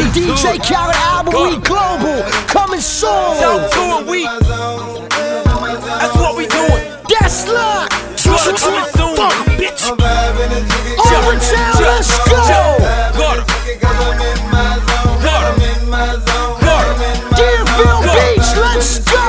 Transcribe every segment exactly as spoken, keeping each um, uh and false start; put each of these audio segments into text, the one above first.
D J Khaled album, we global, coming soon. Tell two a week. That's what we doing. That's luck. Coming soon, bitch. Overtown, let's go. Got it. Deerfield Beach, let's go.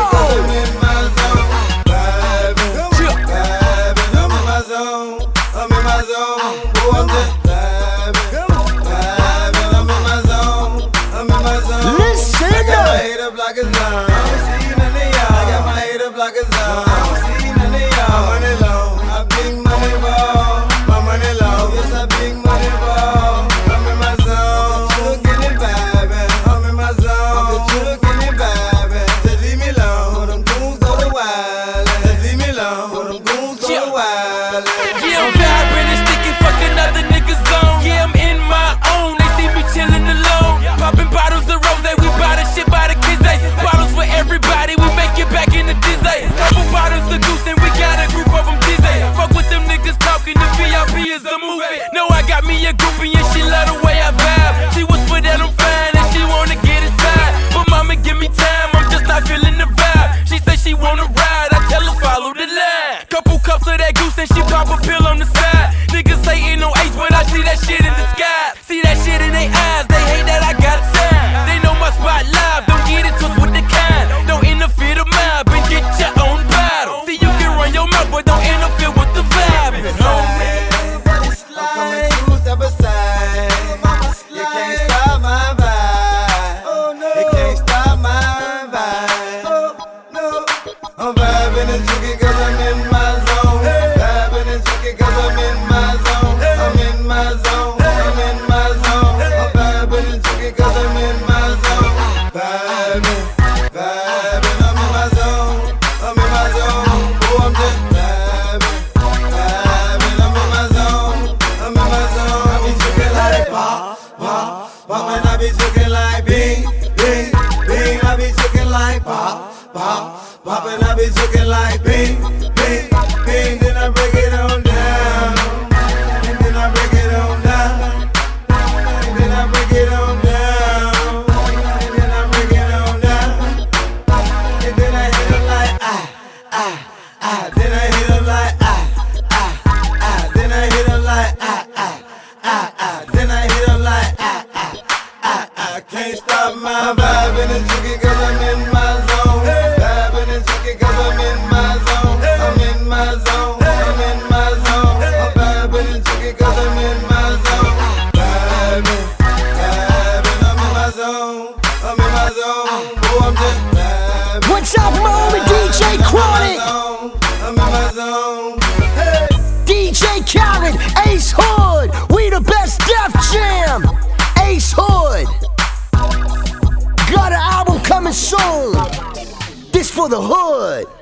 No, I got me a groupie and she love the way I vibe. She whisper that I'm fine and she wanna get inside. But mama, give me time, I'm just not feeling the vibe. She say she wanna ride, I tell her follow the line. Couple cups of that goose and she pop a pill on the side. Niggas say ain't no ace, but I see that shit in the sky. See that shit in their eyes, they hate that I got a sign. They know my spot live, don't get it twisted with the kind. Don't interfere the mob and get your own battle. See, you can run your mouth, but don't interfere with the vibe. No, man. I'm vibing and tricky cause I'm in my zone. Vibing and tricky cause I'm in my zone. I'm in my zone. I'm in my zone. I'm vibing and tricky cause I'm in my zone. Vibing, vibing, I'm in my zone. I'm in my zone. Oh, I'm just vibing, vibing, I'm in my zone. I'm in my zone. I be tricky like pop, pop, pop, and I be tricky like bing, bing, bing. I be tricky like pop, pop. Poppin', I be chicken like bing, bing, bing. Then I break it on down. And then I break it on down. And then I break it on down. And then I break it on down. And then I hit her like ah, ah, ah. Then I hit her like ah, ah, ah. Then I hit her like ah, ah, ah, ah. Then I hit her like ah, ah, ah, ah. Can't stop my vibing and chicken cause I'm in my zone. Cause I'm in my zone, I'm in my zone, I'm in my zone. I'm vibing and tricky cause I'm in my zone. Vibing, vibing, I'm in my zone, I'm in my zone. Oh, I'm just vibing. What's up, Mo and D J Chronic? I'm in my zone. Hey. D J Khaled, Ace Hood, we the best Def Jam. Ace Hood, got an album coming soon. This for the hood.